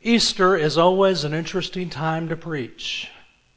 Easter is always an interesting time to preach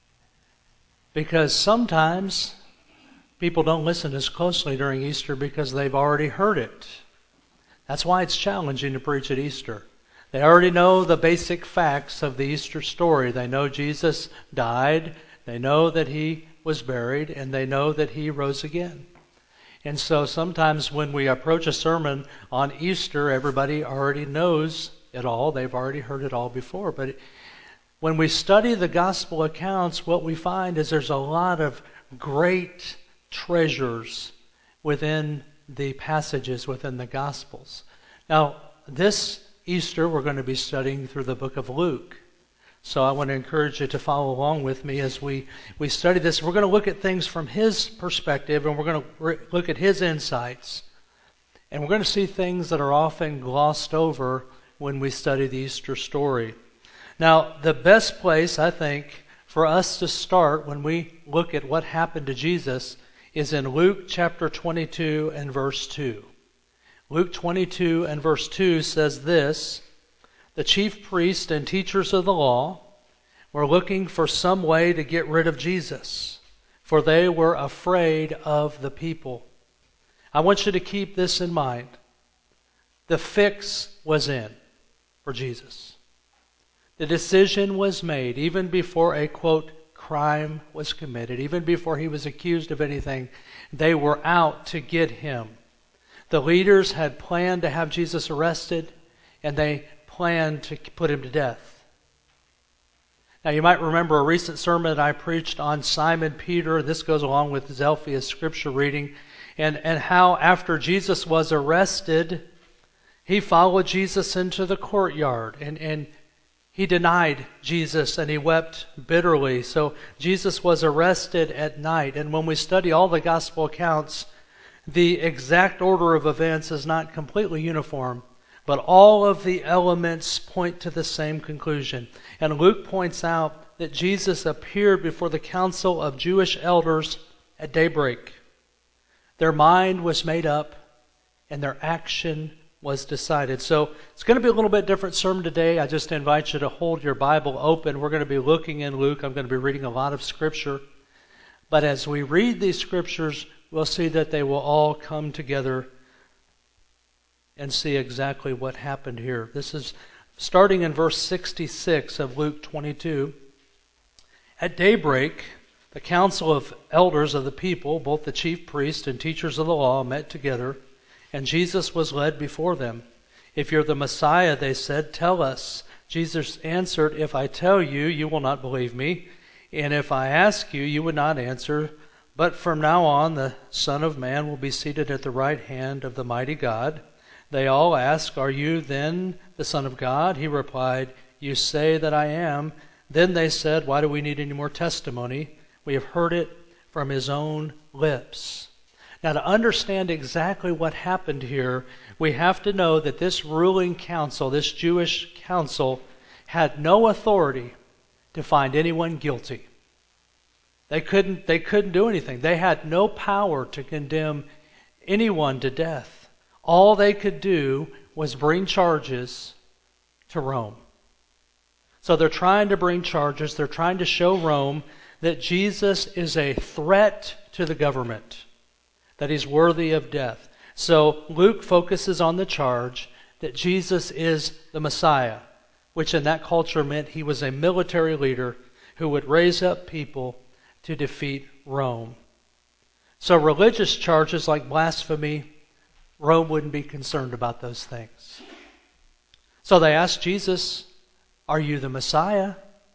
because sometimes people don't listen as closely during Easter because they've already heard it. That's why it's challenging to preach at Easter. They already know the basic facts of the Easter story. They know Jesus died, they know that he was buried, and they know that he rose again. And so sometimes when we approach a sermon on Easter, everybody already knows it all. They've already heard it all before. But when we study the gospel accounts, what we find is there's a lot of great treasures within the passages within the Gospels. Now, this Easter, we're going to be studying through the book of Luke. So I want to encourage you to follow along with me as we study this. We're going to look at things from his perspective, and we're going to look at his insights. And we're going to see things that are often glossed over when we study the Easter story. Now, the best place, I think, for us to start when we look at what happened to Jesus is in Luke chapter 22 and verse 2. Luke 22 and verse 2 says this: "The chief priests and teachers of the law were looking for some way to get rid of Jesus, for they were afraid of the people." I want you to keep this in mind. The fix was in for Jesus. The decision was made even before a, quote, crime was committed, even before he was accused of anything. They were out to get him. The leaders had planned to have Jesus arrested, and they planned to put him to death. Now, you might remember a recent sermon that I preached on Simon Peter. This goes along with Zelphia's scripture reading, and how after Jesus was arrested, he followed Jesus into the courtyard, and he denied Jesus and he wept bitterly. So Jesus was arrested at night. And when we study all the gospel accounts, the exact order of events is not completely uniform, but all of the elements point to the same conclusion. And Luke points out that Jesus appeared before the council of Jewish elders at daybreak. Their mind was made up and their action was decided. So it's going to be a little bit different sermon today. I just invite you to hold your Bible open. We're going to be looking in Luke. I'm going to be reading a lot of Scripture. But as we read these Scriptures, we'll see that they will all come together and see exactly what happened here. This is starting in verse 66 of Luke 22. "At daybreak, the council of elders of the people, both the chief priests and teachers of the law, met together, and Jesus was led before them. 'If you're the Messiah,' they said, 'tell us.' Jesus answered, 'If I tell you, you will not believe me, and if I ask you, you would not answer. But from now on, the Son of Man will be seated at the right hand of the mighty God.' They all asked, 'Are you then the Son of God?' He replied, 'You say that I am.' Then they said, 'Why do we need any more testimony? We have heard it from his own lips.'" Now, to understand exactly what happened here, we have to know that this ruling council, this Jewish council, had no authority to find anyone guilty. They couldn't do anything. They had no power to condemn anyone to death. All they could do was bring charges to Rome. So they're trying to bring charges. They're trying to show Rome that Jesus is a threat to the government, that he's worthy of death. So Luke focuses on the charge that Jesus is the Messiah, which in that culture meant he was a military leader who would raise up people to defeat Rome. So religious charges like blasphemy, Rome wouldn't be concerned about those things. So they asked Jesus, "Are you the Messiah?"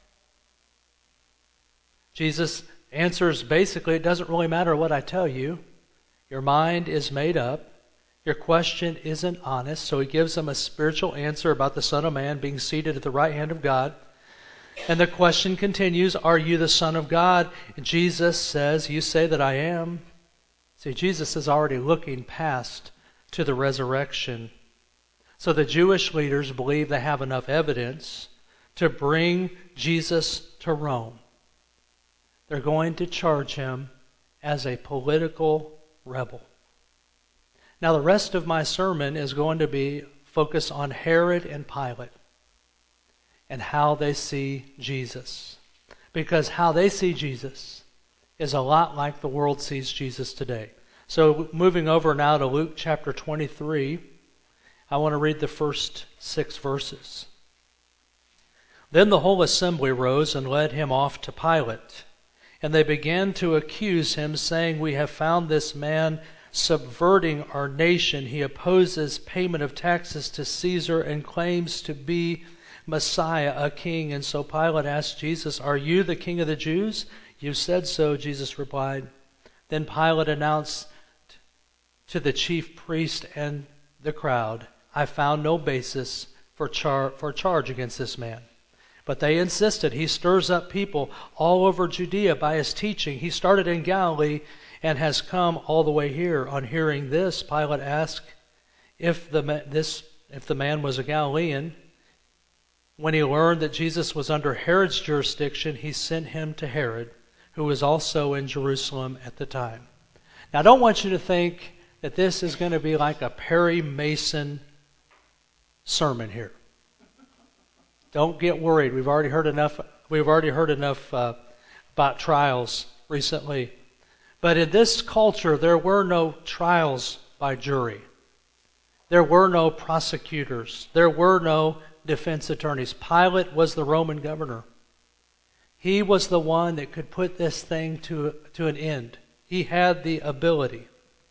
Jesus answers basically, "It doesn't really matter what I tell you. Your mind is made up. Your question isn't honest." So he gives them a spiritual answer about the Son of Man being seated at the right hand of God. And the question continues, "Are you the Son of God?" And Jesus says, "You say that I am." See, Jesus is already looking past to the resurrection. So the Jewish leaders believe they have enough evidence to bring Jesus to Rome. They're going to charge him as a political rebel. Now, the rest of my sermon is going to be focused on Herod and Pilate. and how they see Jesus. Because how they see Jesus is a lot like the world sees Jesus today. So moving over now to Luke chapter 23, I want to read the first 6 verses. Then the whole assembly rose and led him off to Pilate. And they began to accuse him, saying, "We have found this man subverting our nation. He opposes payment of taxes to Caesar and claims to be Messiah, a king." And so Pilate asked Jesus, "Are you the king of the Jews?" "You said so," Jesus replied. Then Pilate announced to the chief priest and the crowd, "I found no basis for charge against this man." But they insisted. "He stirs up people all over Judea by his teaching. He started in Galilee and has come all the way here." On hearing this, Pilate asked if the man was a Galilean. When he learned that Jesus was under Herod's jurisdiction, he sent him to Herod, who was also in Jerusalem at the time. Now, I don't want you to think that this is going to be like a Perry Mason sermon here. Don't get worried. We've already heard enough about trials recently. But in this culture, there were no trials by jury. There were no prosecutors. There were no defense attorneys. Pilate was the Roman governor. He was the one that could put this thing to an end. He had the ability.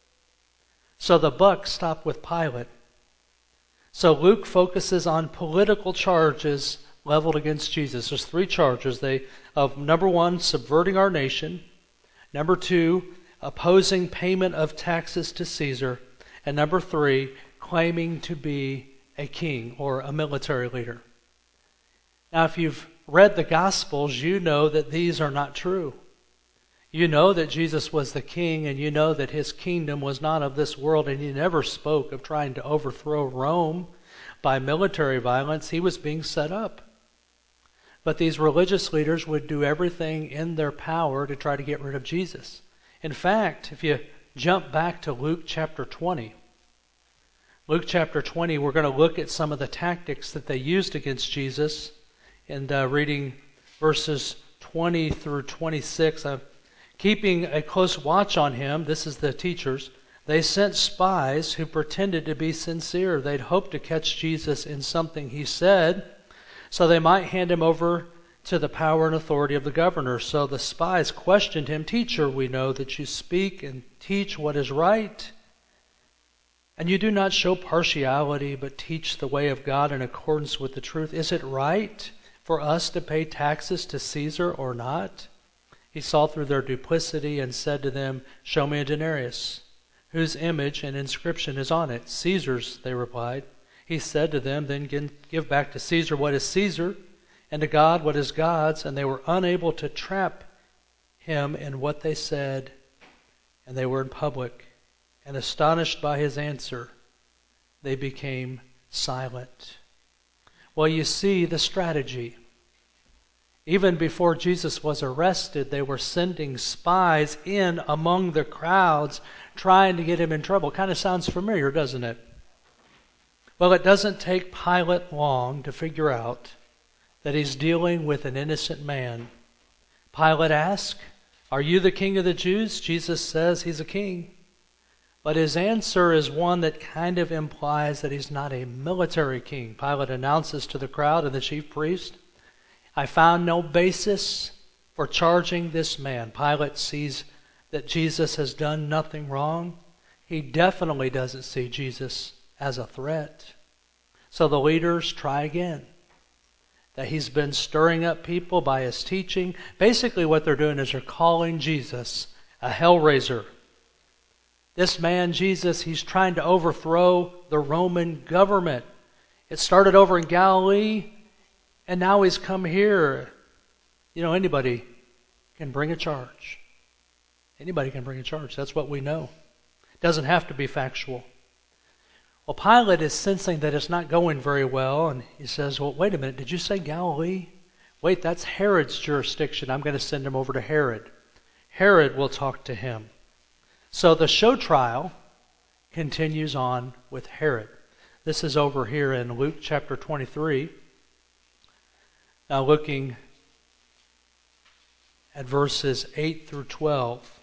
So the buck stopped with Pilate. So Luke focuses on political charges leveled against Jesus. There's 3 charges. Number 1, subverting our nation. Number 2, opposing payment of taxes to Caesar. And number 3, claiming to be a king or a military leader. Now, if you've read the Gospels, you know that these are not true. You know that Jesus was the king, and you know that his kingdom was not of this world, and he never spoke of trying to overthrow Rome by military violence. He was being set up. But these religious leaders would do everything in their power to try to get rid of Jesus. In fact, if you jump back to Luke chapter 20, we're going to look at some of the tactics that they used against Jesus. And reading verses 20 through 26, keeping a close watch on him, this is the teachers, they sent spies who pretended to be sincere. They'd hoped to catch Jesus in something he said, so they might hand him over to the power and authority of the governor. So the spies questioned him, "Teacher, we know that you speak and teach what is right, and you do not show partiality, but teach the way of God in accordance with the truth. Is it right for us to pay taxes to Caesar or not?" He saw through their duplicity and said to them, "Show me a denarius. Whose image and inscription is on it?" "Caesar's," they replied. He said to them, "Then give back to Caesar what is Caesar, and to God what is God's." And they were unable to trap him in what they said, and they were in public. And astonished by his answer, they became silent. Well, you see the strategy. Even before Jesus was arrested, they were sending spies in among the crowds trying to get him in trouble. Kind of sounds familiar, doesn't it? Well, it doesn't take Pilate long to figure out that he's dealing with an innocent man. Pilate asks, "Are you the king of the Jews?" Jesus says he's a king. But his answer is one that kind of implies that he's not a military king. Pilate announces to the crowd and the chief priest, "I found no basis for charging this man." Pilate sees that Jesus has done nothing wrong. He definitely doesn't see Jesus as a threat. So the leaders try again. That he's been stirring up people by his teaching. Basically what they're doing is they're calling Jesus a hellraiser. This man, Jesus, he's trying to overthrow the Roman government. It started over in Galilee, and now he's come here. You know, anybody can bring a charge. Anybody can bring a charge. That's what we know. It doesn't have to be factual. Well, Pilate is sensing that it's not going very well, and he says, "Well, wait a minute, did you say Galilee? Wait, that's Herod's jurisdiction. I'm going to send him over to Herod. Herod will talk to him." So the show trial continues on with Herod. This is over here in Luke chapter 23. Now looking at verses 8 through 12.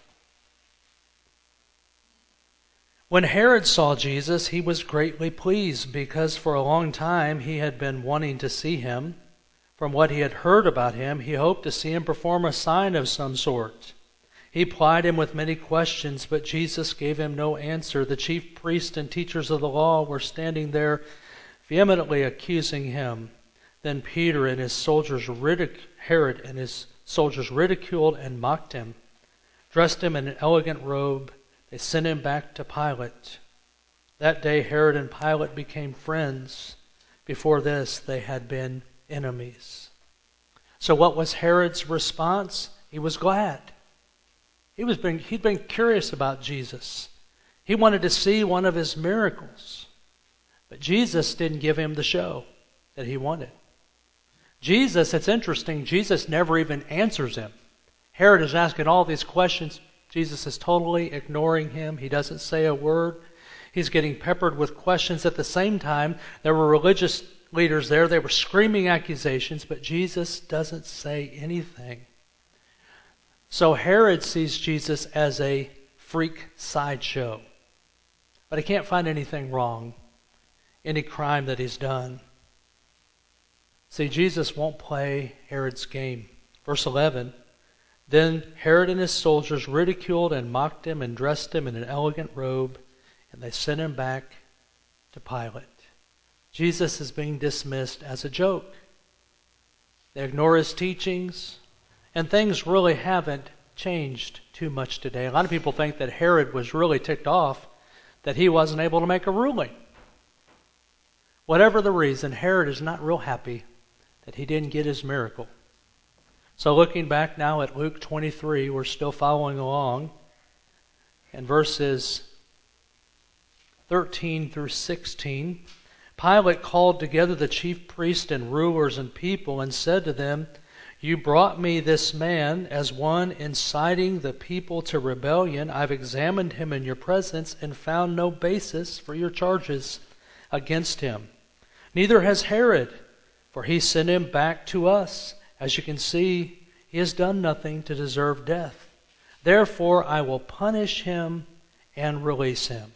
When Herod saw Jesus, he was greatly pleased, because for a long time he had been wanting to see him. From what he had heard about him, he hoped to see him perform a sign of some sort. He plied him with many questions, but Jesus gave him no answer. The chief priests and teachers of the law were standing there, vehemently accusing him. Then Peter and his soldiers Herod and his soldiers ridiculed and mocked him, dressed him in an elegant robe. They sent him back to Pilate. That day Herod and Pilate became friends. Before this, they had been enemies. So what was Herod's response? He was glad. He'd been curious about Jesus. He wanted to see one of his miracles. But Jesus didn't give him the show that he wanted. Jesus, it's interesting, Jesus never even answers him. Herod is asking all these questions. Jesus is totally ignoring him. He doesn't say a word. He's getting peppered with questions. At the same time, there were religious leaders there. They were screaming accusations, but Jesus doesn't say anything. So Herod sees Jesus as a freak sideshow. But he can't find anything wrong, any crime that he's done. See, Jesus won't play Herod's game. Verse 11, then Herod and his soldiers ridiculed and mocked him and dressed him in an elegant robe, and they sent him back to Pilate. Jesus is being dismissed as a joke. They ignore his teachings, and things really haven't changed too much today. A lot of people think that Herod was really ticked off that he wasn't able to make a ruling. Whatever the reason, Herod is not real happy that he didn't get his miracle. So looking back now at Luke 23, we're still following along. And verses 13 through 16, Pilate called together the chief priests and rulers and people and said to them, you brought me this man as one inciting the people to rebellion. I've examined him in your presence and found no basis for your charges against him. Neither has Herod, for he sent him back to us. As you can see, he has done nothing to deserve death. Therefore, I will punish him and release him.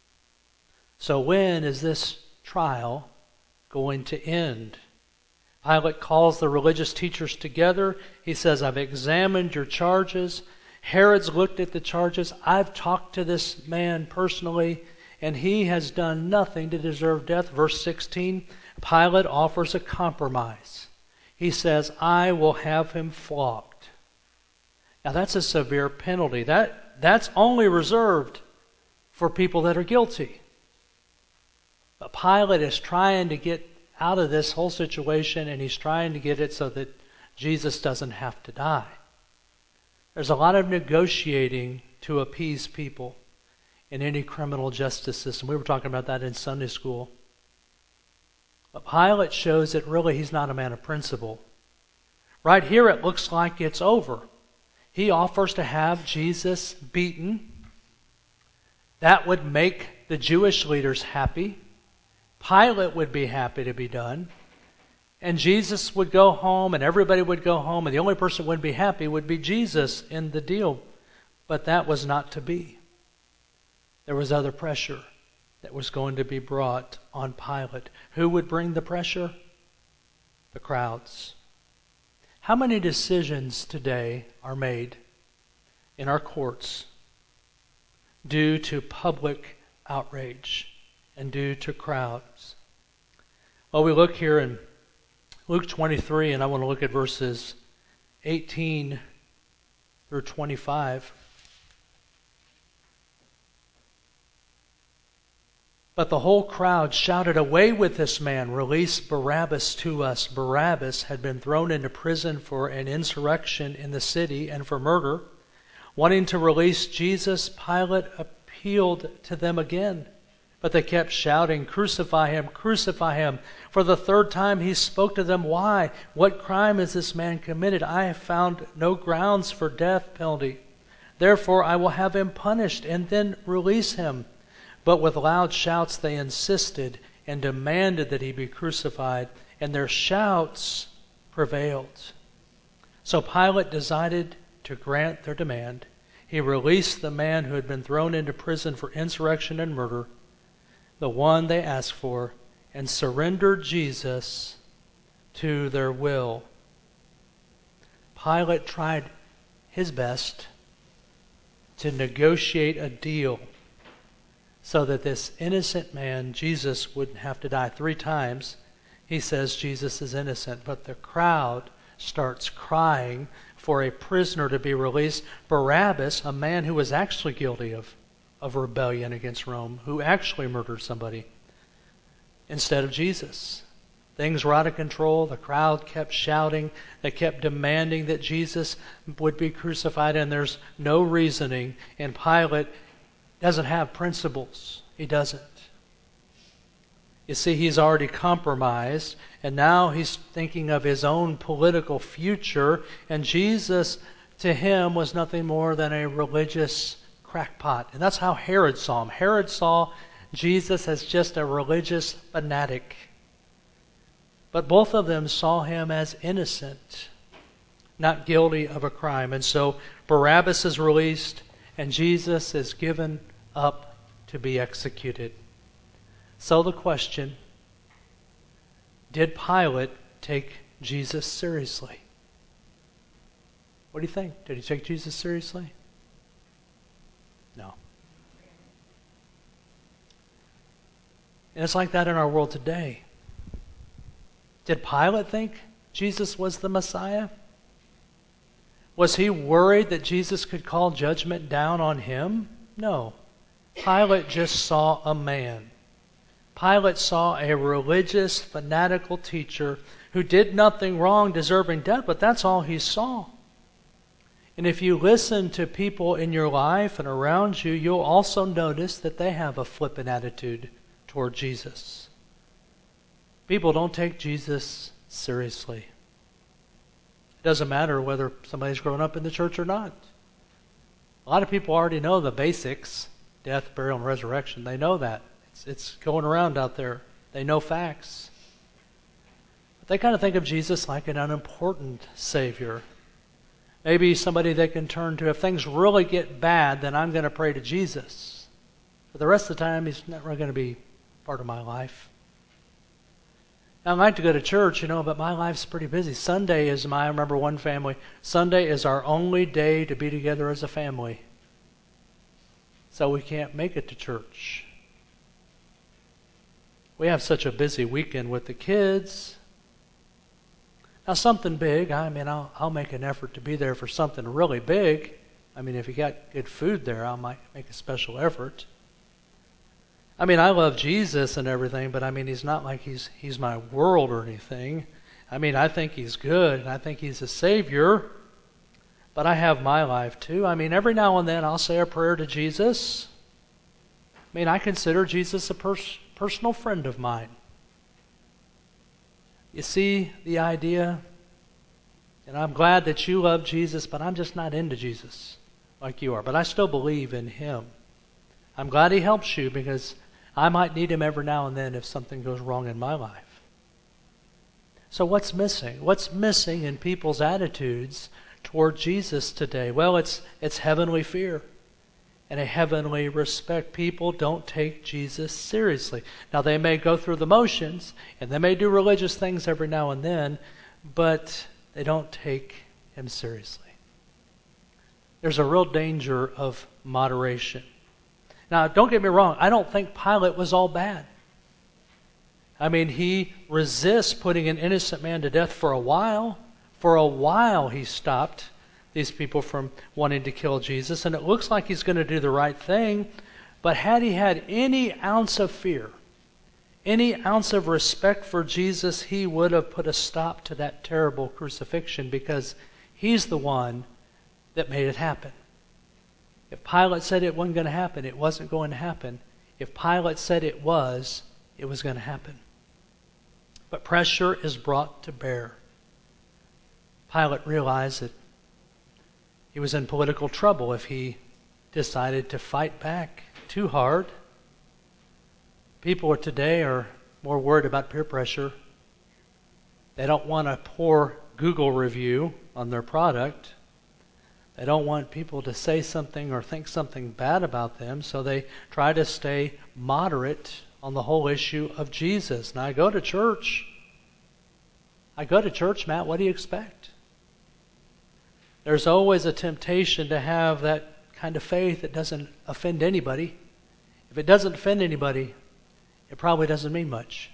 So when is this trial going to end? Pilate calls the religious teachers together. He says, I've examined your charges. Herod's looked at the charges. I've talked to this man personally, and he has done nothing to deserve death. Verse 16, Pilate offers a compromise. He says, I will have him flogged. Now that's a severe penalty. That's only reserved for people that are guilty. But Pilate is trying to get out of this whole situation, and he's trying to get it so that Jesus doesn't have to die. There's a lot of negotiating to appease people in any criminal justice system. We were talking about that in Sunday school. But Pilate shows that really he's not a man of principle. Right here it looks like it's over. He offers to have Jesus beaten. That would make the Jewish leaders happy. Pilate would be happy to be done. And Jesus would go home and everybody would go home, and the only person who would be happy would be Jesus in the deal. But that was not to be. There was other pressure that was going to be brought on Pilate. Who would bring the pressure? The crowds. How many decisions today are made in our courts due to public outrage and due to crowds? Well, we look here in Luke 23, and I want to look at verses 18 through 25. But the whole crowd shouted, away with this man, release Barabbas to us. Barabbas had been thrown into prison for an insurrection in the city and for murder. Wanting to release Jesus, Pilate appealed to them again. But they kept shouting, crucify him, crucify him. For the third time he spoke to them, why? What crime has this man committed? I have found no grounds for death penalty. Therefore I will have him punished and then release him. But with loud shouts they insisted and demanded that he be crucified. And their shouts prevailed. So Pilate decided to grant their demand. He released the man who had been thrown into prison for insurrection and murder, the one they asked for, and surrendered Jesus to their will. Pilate tried his best to negotiate a deal so that this innocent man, Jesus, wouldn't have to die 3 times. He says Jesus is innocent, but the crowd starts crying for a prisoner to be released. Barabbas, a man who was actually guilty of rebellion against Rome, who actually murdered somebody, instead of Jesus. Things were out of control. The crowd kept shouting. They kept demanding that Jesus would be crucified, and there's no reasoning. And Pilate doesn't have principles. He doesn't. You see, he's already compromised, and now he's thinking of his own political future, and Jesus, to him, was nothing more than a religious crackpot. And that's how Herod saw him. Herod saw Jesus as just a religious fanatic. But both of them saw him as innocent, not guilty of a crime. And so Barabbas is released, and Jesus is given up to be executed. So the question, did Pilate take Jesus seriously? What do you think? Did he take Jesus seriously? No. And it's like that in our world today. Did Pilate think Jesus was the Messiah? Was he worried that Jesus could call judgment down on him? No. Pilate just saw a man. Pilate saw a religious, fanatical teacher who did nothing wrong, deserving death, but that's all he saw. And if you listen to people in your life and around you, you'll also notice that they have a flippant attitude toward Jesus. People don't take Jesus seriously. It doesn't matter whether somebody's grown up in the church or not. A lot of people already know the basics, death, burial, and resurrection. They know that. It's going around out there. They know facts. But they kind of think of Jesus like an unimportant Savior. Maybe somebody they can turn to. If things really get bad, then I'm going to pray to Jesus. But the rest of the time, he's not really going to be part of my life. Now, I like to go to church, but my life's pretty busy. Sunday is I remember one family, Sunday is our only day to be together as a family. So we can't make it to church. We have such a busy weekend with the kids. Now, something big, I'll make an effort to be there for something really big. If you got good food there, I might make a special effort. I love Jesus and everything, but he's not like he's my world or anything. I think he's good, and I think he's a Savior, but I have my life too. Every now and then I'll say a prayer to Jesus. I consider Jesus a personal friend of mine. You see the idea? And I'm glad that you love Jesus, but I'm just not into Jesus like you are. But I still believe in him. I'm glad he helps you because I might need him every now and then if something goes wrong in my life. So what's missing? What's missing in people's attitudes toward Jesus today? Well, it's heavenly fear and a heavenly respect. People don't take Jesus seriously. Now, they may go through the motions and they may do religious things every now and then, but they don't take him seriously. There's a real danger of moderation. Now, don't get me wrong. I don't think Pilate was all bad. He resists putting an innocent man to death for a while. For a while, he stopped these people from wanting to kill Jesus, and it looks like he's going to do the right thing. But had he had any ounce of fear, any ounce of respect for Jesus, he would have put a stop to that terrible crucifixion because he's the one that made it happen. If Pilate said it wasn't going to happen, it wasn't going to happen. If Pilate said it was going to happen. But pressure is brought to bear. Pilate realized that he was in political trouble if he decided to fight back too hard. People today are more worried about peer pressure. They don't want to pour Google review on their product. They don't want people to say something or think something bad about them, so they try to stay moderate on the whole issue of Jesus. Now, I go to church, Matt, what do you expect? There's always a temptation to have that kind of faith that doesn't offend anybody. If it doesn't offend anybody, it probably doesn't mean much.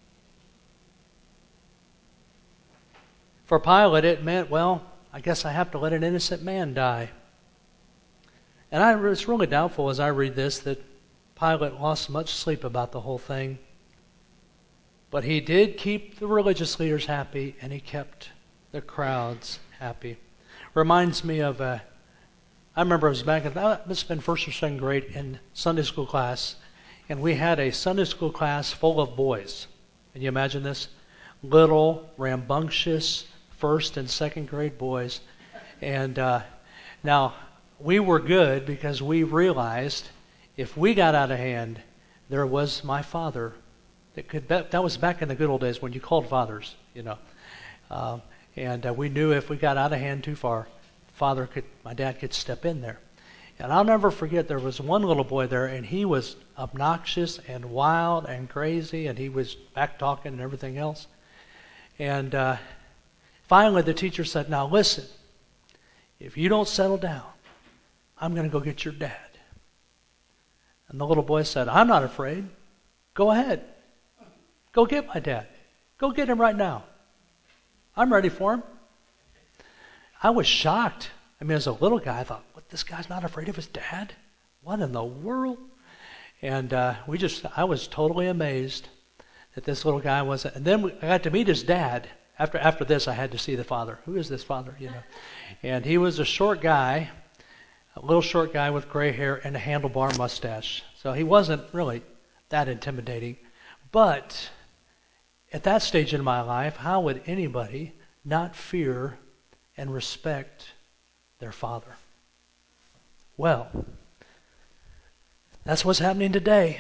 For Pilate, it meant, well, I guess I have to let an innocent man die. And it's really doubtful as I read this that Pilate lost much sleep about the whole thing. But he did keep the religious leaders happy, and he kept the crowds happy. Reminds me of I remember I was back in, must have been first or second grade in Sunday school class, and we had a Sunday school class full of boys. Can you imagine this? Little, rambunctious, first and second grade boys. And now, we were good because we realized if we got out of hand, there was my father that was back in the good old days when you called fathers, you know. And we knew if we got out of hand too far, my dad could step in there. And I'll never forget, there was one little boy there, and he was obnoxious and wild and crazy, and he was back talking and everything else. And finally the teacher said, now listen, if you don't settle down, I'm going to go get your dad. And the little boy said, I'm not afraid. Go ahead. Go get my dad. Go get him right now. I'm ready for him. I was shocked. I mean, as a little guy, I thought, what, this guy's not afraid of his dad? What in the world? And I was totally amazed that this little guy wasn't. And then I got to meet his dad. After this, I had to see the father. Who is this father? You know, and he was a short guy, a little short guy with gray hair and a handlebar mustache. So he wasn't really that intimidating. But at that stage in my life, how would anybody not fear and respect their father? Well, that's what's happening today.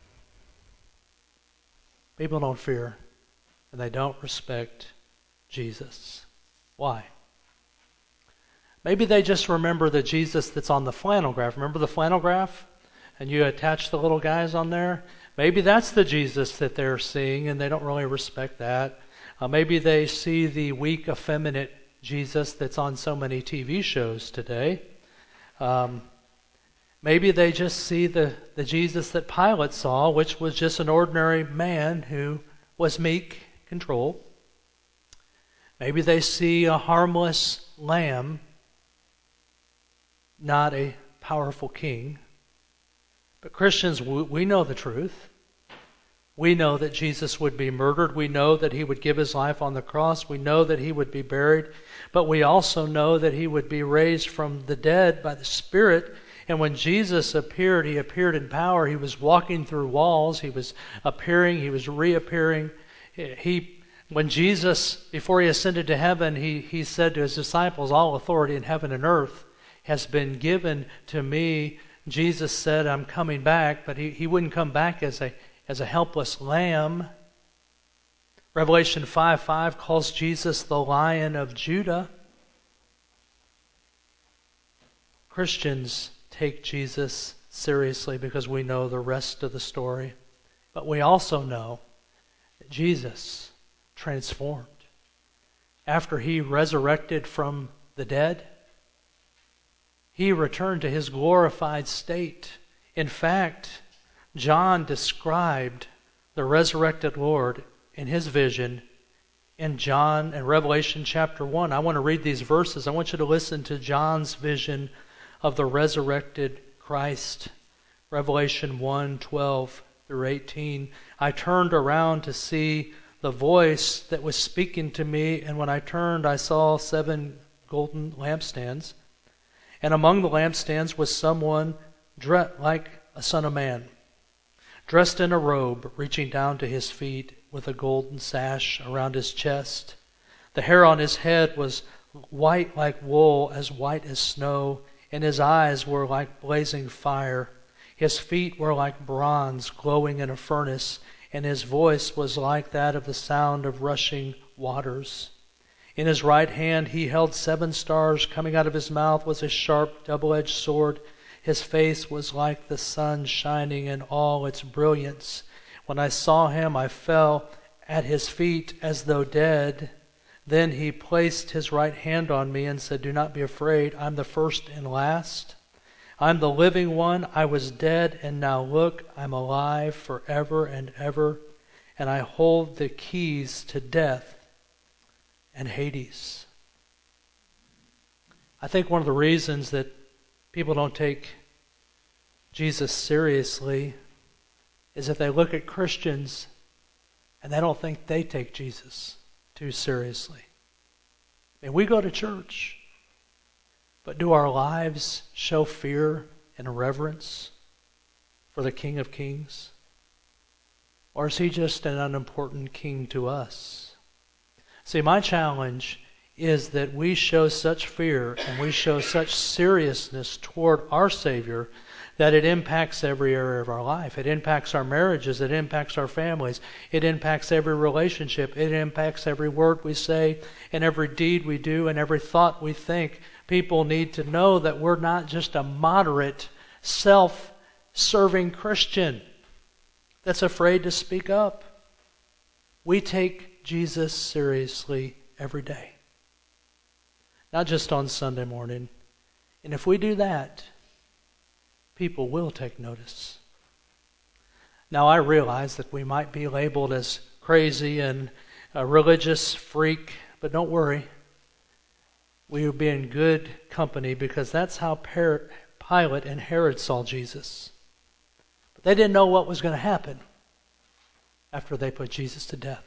People don't fear and they don't respect Jesus. Why? Maybe they just remember the Jesus that's on the flannel graph. Remember the flannel graph? And you attach the little guys on there? Maybe that's the Jesus that they're seeing and they don't really respect that. Maybe they see the weak, effeminate Jesus that's on so many TV shows today. Maybe they just see the Jesus that Pilate saw, which was just an ordinary man who was meek, controlled. Maybe they see a harmless lamb, not a powerful king. But Christians, we know the truth. We know that Jesus would be murdered. We know that he would give his life on the cross. We know that he would be buried. But we also know that he would be raised from the dead by the Spirit. And when Jesus appeared, he appeared in power. He was walking through walls. He was appearing. He was reappearing. When Jesus, before he ascended to heaven, he said to his disciples, all authority in heaven and earth has been given to me. Jesus said, I'm coming back, but he wouldn't come back as a helpless lamb. Revelation 5:5 calls Jesus the Lion of Judah. Christians take Jesus seriously because we know the rest of the story. But we also know that Jesus transformed. After he resurrected from the dead, he returned to his glorified state. In fact, John described the resurrected Lord in his vision in Revelation chapter 1. I want to read these verses. I want you to listen to John's vision of the resurrected Christ. Revelation 1:12 through 18. I turned around to see the voice that was speaking to me, and when I turned, I saw 7 golden lampstands. And among the lampstands was someone dressed like a son of man, dressed in a robe reaching down to his feet, with a golden sash around his chest. The hair on his head was white like wool, as white as snow, and his eyes were like blazing fire. His feet were like bronze glowing in a furnace, and his voice was like that of the sound of rushing waters. In his right hand he held 7 stars. Coming out of his mouth was a sharp, double-edged sword. His face was like the sun shining in all its brilliance. When I saw him, I fell at his feet as though dead. Then he placed his right hand on me and said, "Do not be afraid. I'm the first and last. I'm the living one. I was dead, and now look, I'm alive forever and ever, and I hold the keys to death and Hades." I think one of the reasons that people don't take Jesus seriously is that they look at Christians and they don't think they take Jesus too seriously. And we go to church, but do our lives show fear and reverence for the King of Kings? Or is he just an unimportant king to us? See, my challenge is that we show such fear and we show such seriousness toward our Savior that it impacts every area of our life. It impacts our marriages. It impacts our families. It impacts every relationship. It impacts every word we say and every deed we do and every thought we think. People need to know that we're not just a moderate, self-serving Christian that's afraid to speak up. We take Jesus seriously every day. Not just on Sunday morning. And if we do that, people will take notice. Now, I realize that we might be labeled as crazy and a religious freak, but don't worry. We will be in good company because that's how Pilate and Herod saw Jesus. But they didn't know what was going to happen after they put Jesus to death.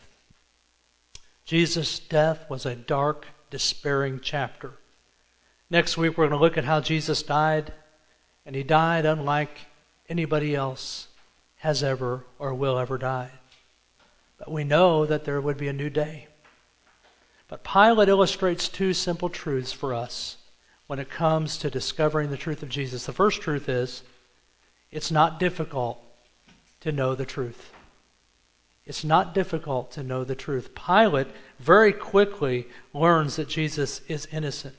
Jesus' death was a dark, despairing chapter. Next week, we're going to look at how Jesus died. And he died unlike anybody else has ever or will ever die. But we know that there would be a new day. But Pilate illustrates 2 simple truths for us when it comes to discovering the truth of Jesus. The first truth is, it's not difficult to know the truth. It's not difficult to know the truth. Pilate very quickly learns that Jesus is innocent.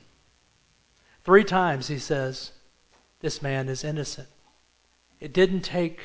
3 times he says, "This man is innocent." It didn't take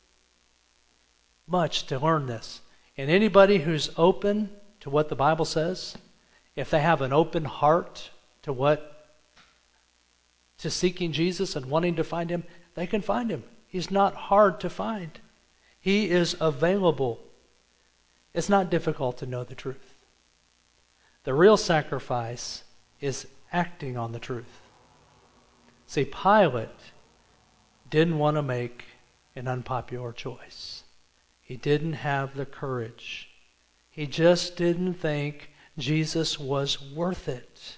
much to learn this. And anybody who's open to what the Bible says, if they have an open heart to seeking Jesus and wanting to find him, they can find him. He's not hard to find. He is available. It's not difficult to know the truth. The real sacrifice is acting on the truth. See, Pilate didn't want to make an unpopular choice. He didn't have the courage. He just didn't think Jesus was worth it.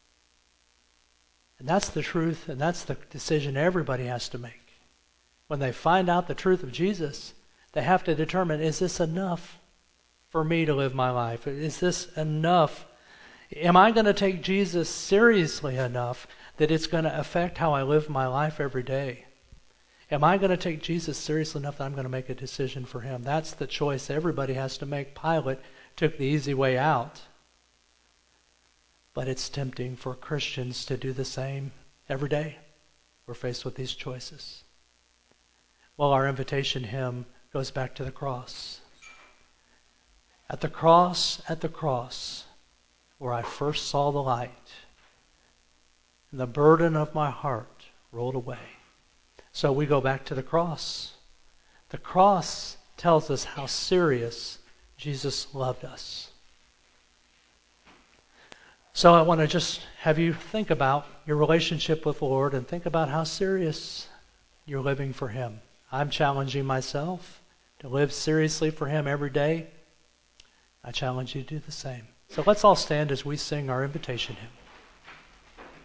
And that's the truth, and that's the decision everybody has to make. When they find out the truth of Jesus, they have to determine, is this enough for me to live my life? Is this enough? Am I going to take Jesus seriously enough that it's going to affect how I live my life every day? Am I going to take Jesus seriously enough that I'm going to make a decision for him? That's the choice everybody has to make. Pilate took the easy way out. But it's tempting for Christians to do the same every day. We're faced with these choices. Well, our invitation hymn goes back to the cross. At the cross, where I first saw the light, and the burden of my heart rolled away. So we go back to the cross. The cross tells us how serious Jesus loved us. So I want to just have you think about your relationship with the Lord and think about how serious you're living for him. I'm challenging myself to live seriously for him every day. I challenge you to do the same. So let's all stand as we sing our invitation hymn.